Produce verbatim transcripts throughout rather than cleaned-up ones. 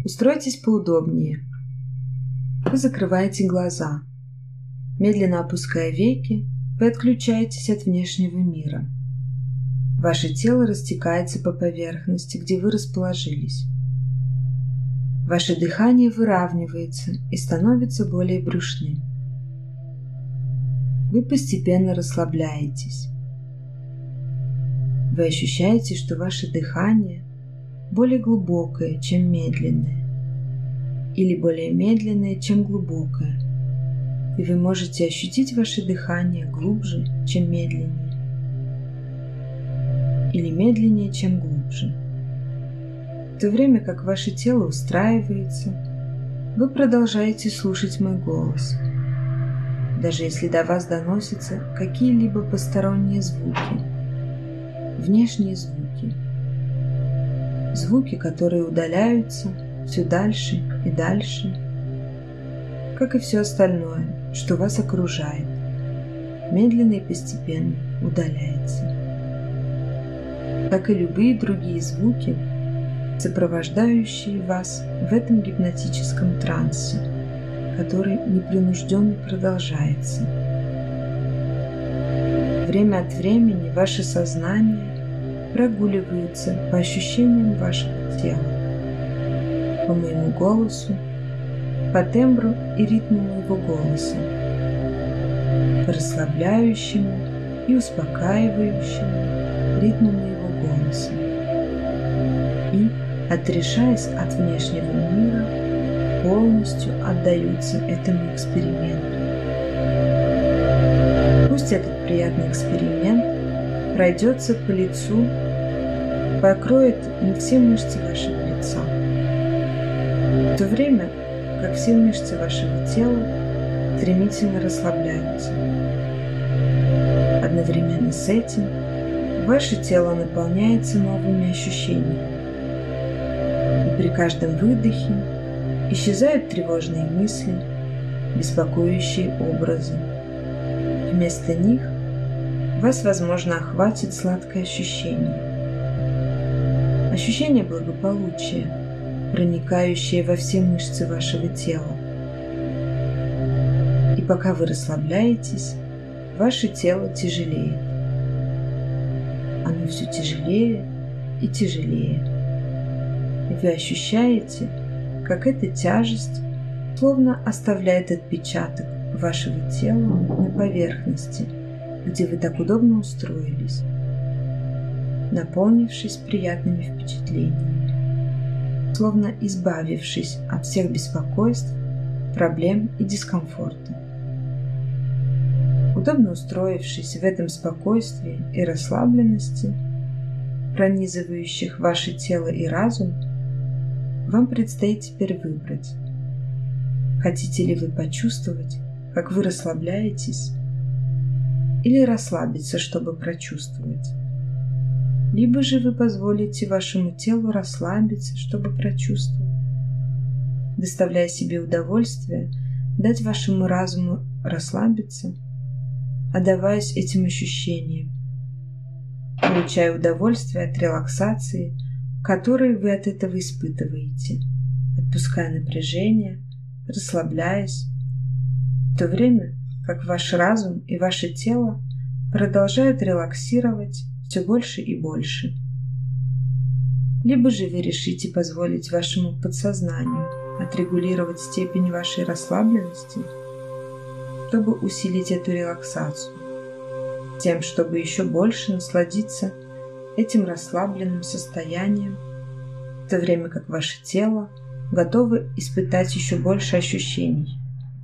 Устройтесь поудобнее. Вы закрываете глаза. Медленно опуская веки, вы отключаетесь от внешнего мира. Ваше тело растекается по поверхности, где вы расположились. Ваше дыхание выравнивается и становится более брюшным. Вы постепенно расслабляетесь. Вы ощущаете, что ваше дыхание более глубокое, чем медленное, или более медленное, чем глубокое, и вы можете ощутить ваше дыхание глубже, чем медленнее, или медленнее, чем глубже. В то время как ваше тело устраивается, вы продолжаете слушать мой голос, даже если до вас доносятся какие-либо посторонние звуки, внешние звуки, звуки, которые удаляются все дальше и дальше, как и все остальное, что вас окружает, медленно и постепенно удаляется. Как и любые другие звуки, сопровождающие вас в этом гипнотическом трансе, который непринужденно продолжается. Время от времени ваше сознание прогуливается по ощущениям вашего тела, по моему голосу, по тембру и ритму моего голоса, по расслабляющему и успокаивающему ритму моего голоса. И, отрешаясь от внешнего мира, полностью отдаются этому эксперименту. Пусть этот приятный эксперимент пройдется по лицу, покроет не все мышцы вашего лица, в то время как все мышцы вашего тела стремительно расслабляются. Одновременно с этим ваше тело наполняется новыми ощущениями, и при каждом выдохе исчезают тревожные мысли, беспокоящие образы. Вместо них вас, возможно, охватит сладкое ощущение. Ощущение благополучия, проникающее во все мышцы вашего тела. И пока вы расслабляетесь, ваше тело тяжелеет. Оно все тяжелее и тяжелее. И вы ощущаете, как эта тяжесть словно оставляет отпечаток вашего тела на поверхности, где вы так удобно устроились, наполнившись приятными впечатлениями, словно избавившись от всех беспокойств, проблем и дискомфорта. Удобно устроившись в этом спокойствии и расслабленности, пронизывающих ваше тело и разум, вам предстоит теперь выбрать, хотите ли вы почувствовать, как вы расслабляетесь, или расслабиться, чтобы прочувствовать. Либо же вы позволите вашему телу расслабиться, чтобы прочувствовать, доставляя себе удовольствие, дать вашему разуму расслабиться, отдаваясь этим ощущениям, получая удовольствие от релаксации, которую вы от этого испытываете, отпуская напряжение, расслабляясь, в то время как ваш разум и ваше тело продолжают релаксировать все больше и больше. Либо же вы решите позволить вашему подсознанию отрегулировать степень вашей расслабленности, чтобы усилить эту релаксацию, тем, чтобы еще больше насладиться этим расслабленным состоянием, в то время как ваше тело готово испытать еще больше ощущений.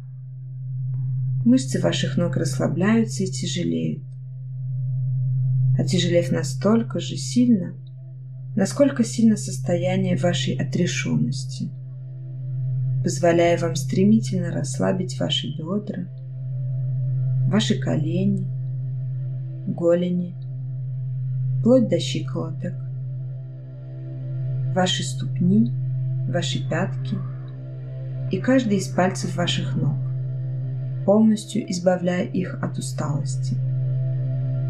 Мышцы ваших ног расслабляются и тяжелеют, отяжелев настолько же сильно, насколько сильно состояние вашей отрешенности, позволяя вам стремительно расслабить ваши бедра, ваши колени, голени, вплоть до щиколоток, ваши ступни, ваши пятки и каждый из пальцев ваших ног, полностью избавляя их от усталости.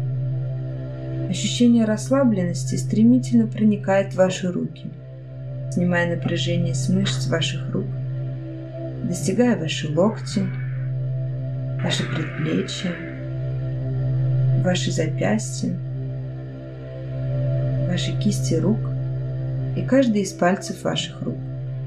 Ощущение расслабленности стремительно проникает в ваши руки, снимая напряжение с мышц ваших рук, достигая ваши локти, ваши предплечья, ваши запястья, ваши кисти рук и каждый из пальцев ваших рук.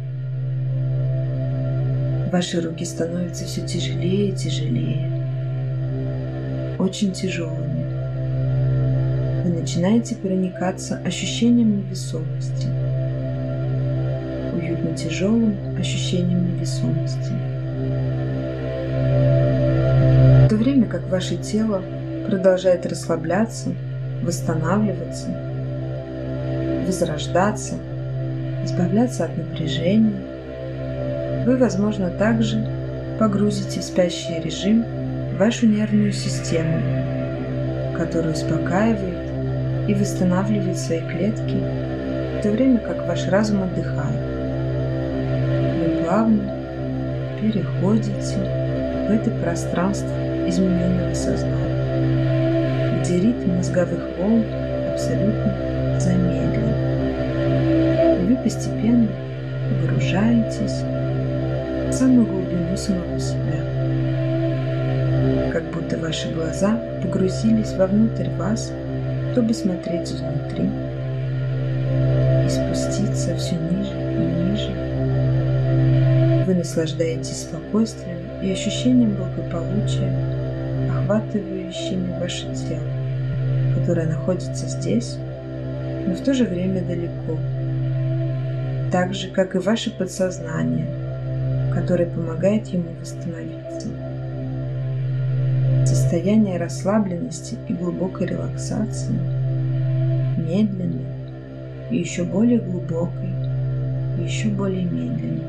Ваши руки становятся все тяжелее и тяжелее, очень тяжелыми. Вы начинаете проникаться ощущением невесомости, уютно тяжелым ощущением невесомости. В то время как ваше тело продолжает расслабляться, восстанавливаться, возрождаться, избавляться от напряжения, вы, возможно, также погрузите в спящий режим вашу нервную систему, которая успокаивает и восстанавливает свои клетки, в то время как ваш разум отдыхает. Вы плавно переходите в это пространство измененного сознания, где ритм мозговых волн абсолютно замедлен. И вы постепенно погружаетесь в самую глубину самого себя, как будто ваши глаза погрузились вовнутрь вас, чтобы смотреть изнутри и спуститься все ниже и ниже. Вы наслаждаетесь спокойствием и ощущением благополучия, охватывающими ваше тело, которое находится здесь, но в то же время далеко, так же, как и ваше подсознание, которое помогает ему восстановиться. Состояние расслабленности и глубокой релаксации, медленной и еще более глубокой, и еще более медленной.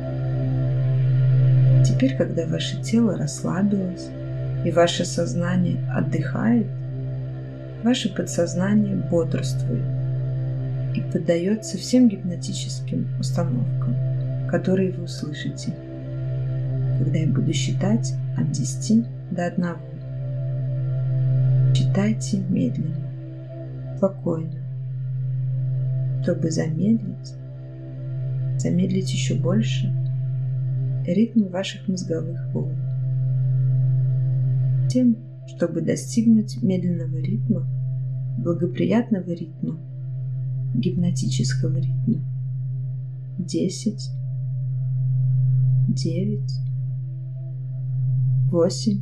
Теперь, когда ваше тело расслабилось и ваше сознание отдыхает, ваше подсознание бодрствует и поддается всем гипнотическим установкам, которые вы услышите, когда я буду считать от десяти до одного. Считайте медленно, спокойно, чтобы замедлить, замедлить еще больше ритм ваших мозговых волн. Тем, чтобы достигнуть медленного ритма, благоприятного ритма, гипнотического ритма. Десять, девять, восемь.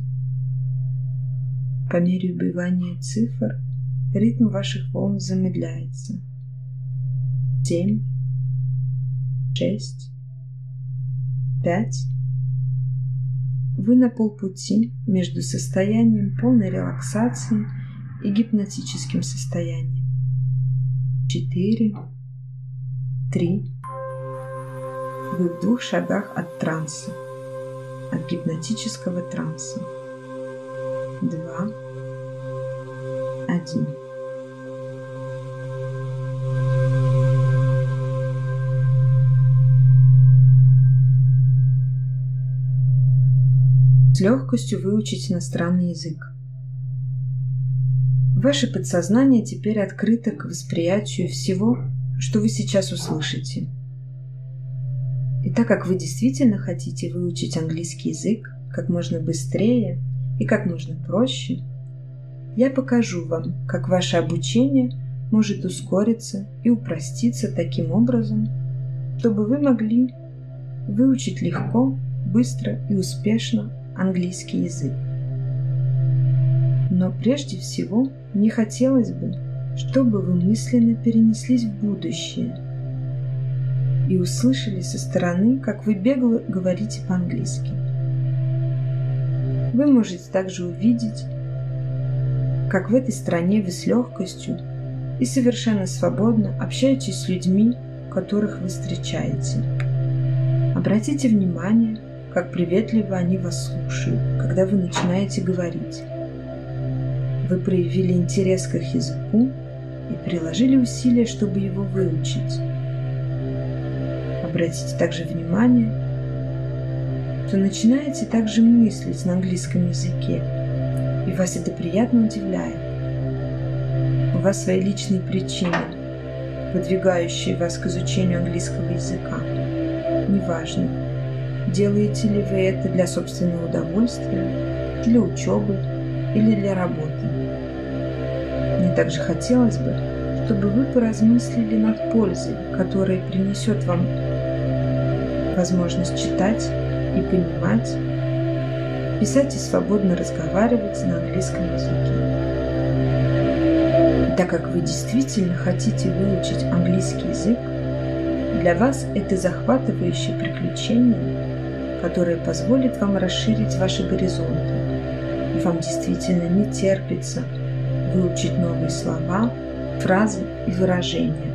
По мере убывания цифр ритм ваших волн замедляется. Семь, шесть, пять. Вы на полпути между состоянием полной релаксации и гипнотическим состоянием. Четыре, три. Вы в двух шагах от транса, от гипнотического транса. Два, один. С легкостью выучить иностранный язык. Ваше подсознание теперь открыто к восприятию всего, что вы сейчас услышите. И так как вы действительно хотите выучить английский язык как можно быстрее и как можно проще, я покажу вам, как ваше обучение может ускориться и упроститься таким образом, чтобы вы могли выучить легко, быстро и успешно английский язык. Но прежде всего мне хотелось бы, чтобы вы мысленно перенеслись в будущее и услышали со стороны, как вы бегло говорите по-английски. Вы можете также увидеть, как в этой стране вы с легкостью и совершенно свободно общаетесь с людьми, которых вы встречаете. Обратите внимание, как приветливо они вас слушают, когда вы начинаете говорить. Вы проявили интерес к их языку и приложили усилия, чтобы его выучить. Обратите также внимание, что начинаете также мыслить на английском языке, и вас это приятно удивляет. У вас свои личные причины, подвигающие вас к изучению английского языка. Неважно, делаете ли вы это для собственного удовольствия, для учебы или для работы. Мне также хотелось бы, чтобы вы поразмыслили над пользой, которая принесет вам возможность читать и понимать, писать и свободно разговаривать на английском языке. И так как вы действительно хотите выучить английский язык, для вас это захватывающее приключение, которое позволит вам расширить ваши горизонты, и вам действительно не терпится выучить новые слова, фразы и выражения.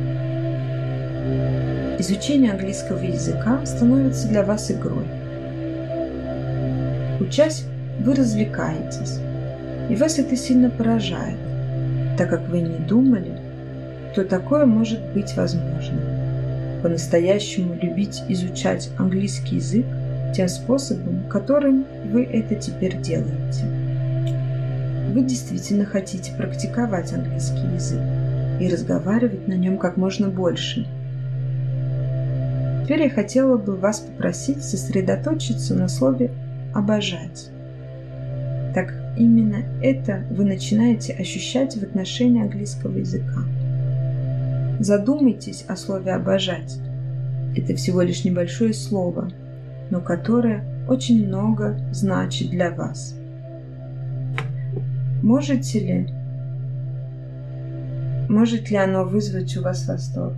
Изучение английского языка становится для вас игрой. Учась, вы развлекаетесь, и вас это сильно поражает, так как вы не думали, что такое может быть возможно. По-настоящему любить изучать английский язык тем способом, которым вы это теперь делаете. Вы действительно хотите практиковать английский язык и разговаривать на нем как можно больше. Теперь я хотела бы вас попросить сосредоточиться на слове «обожать». Так именно это вы начинаете ощущать в отношении английского языка. Задумайтесь о слове «обожать». Это всего лишь небольшое слово, но которое очень много значит для вас. Можете ли, может ли оно вызвать у вас восторг?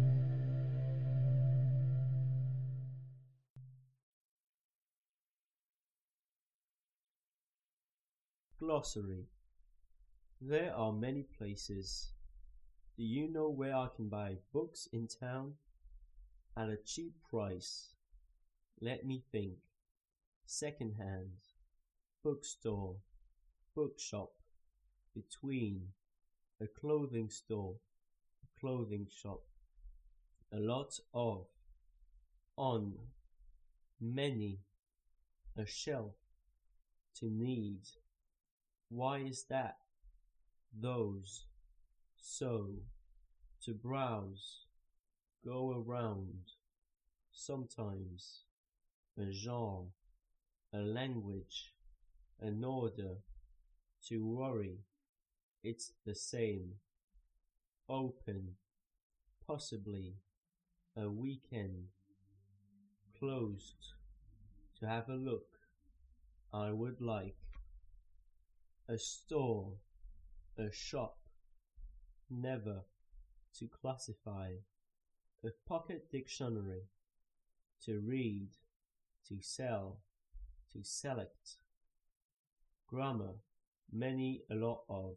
Glossary. There are many places. Do you know where I can buy books in town? At a cheap price. Let me think. Second hand. Bookstore. Bookshop. Between. A clothing store. A clothing shop. A lot of. On. Many. A shelf. To need. Why is that? Those. So. To browse. Go around. Sometimes. A genre. A language. An order. To worry. It's the same. Open. Possibly. A weekend. Closed. To have a look. I would like. A store. A shop. Never. To classify. A pocket dictionary. To read. To sell. To select. Grammar. Many, a lot of.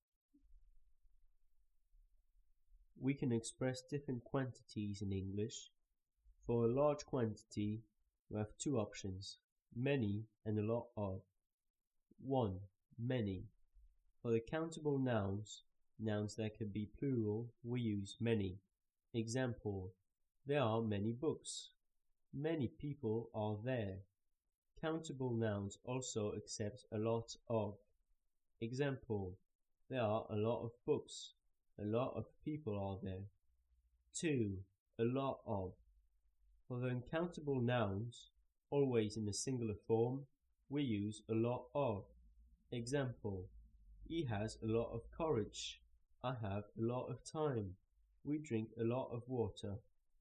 We can express different quantities in English. For a large quantity, we have two options, many and a lot of. one. Many. For the countable nouns, nouns that can be plural, we use many. Example, there are many books. Many people are there. Countable nouns also accept a lot of. Example, there are a lot of books. A lot of people are there. two. A lot of. For the uncountable nouns, always in the singular form, we use a lot of. Example, he has a lot of courage. I have a lot of time. We drink a lot of water.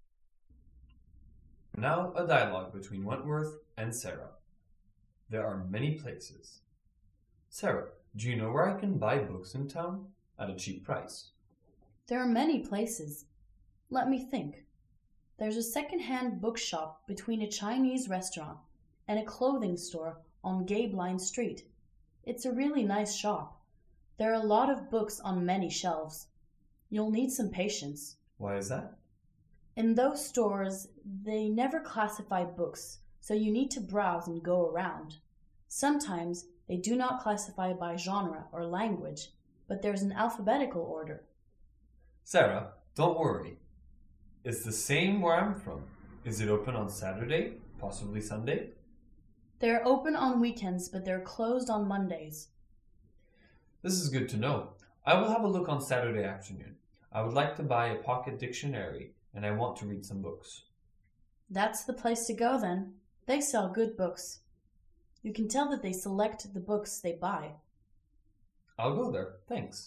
Now a dialogue between Wentworth and Sarah. There are many places. Sarah, do you know where I can buy books in town at a cheap price? There are many places. Let me think. There's a second-hand bookshop between a Chinese restaurant and a clothing store on Gabeline Street. It's a really nice shop. There are a lot of books on many shelves. You'll need some patience. Why is that? In those stores, they never classify books, so you need to browse and go around. Sometimes they do not classify by genre or language, but there's an alphabetical order. Sarah, don't worry. It's the same where I'm from. Is it open on Saturday, possibly Sunday? They're open on weekends, but they're closed on Mondays. This is good to know. I will have a look on Saturday afternoon. I would like to buy a pocket dictionary, and I want to read some books. That's the place to go then. They sell good books. You can tell that they select the books they buy. I'll go there, thanks.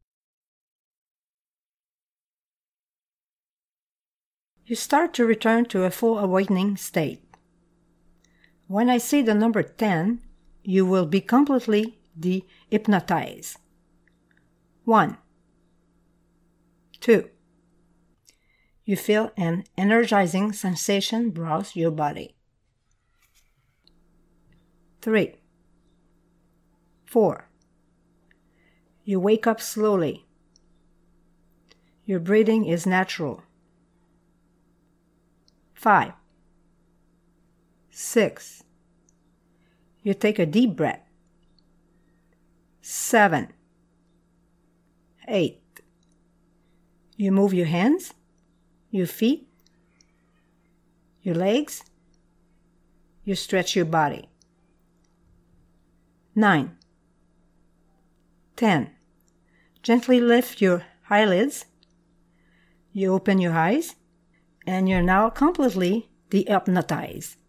You start to return to a full awakening state. When I say the number ten, you will be completely de-hypnotized. One. Two. You feel an energizing sensation browse your body. Three. Four. You wake up slowly. Your breathing is natural. Five. Six. You take a deep breath. Seven. Eight. You move your hands, your feet, your legs. You stretch your body. Nine. Ten. Gently lift your eyelids. You open your eyes, and you're now completely de-hypnotized.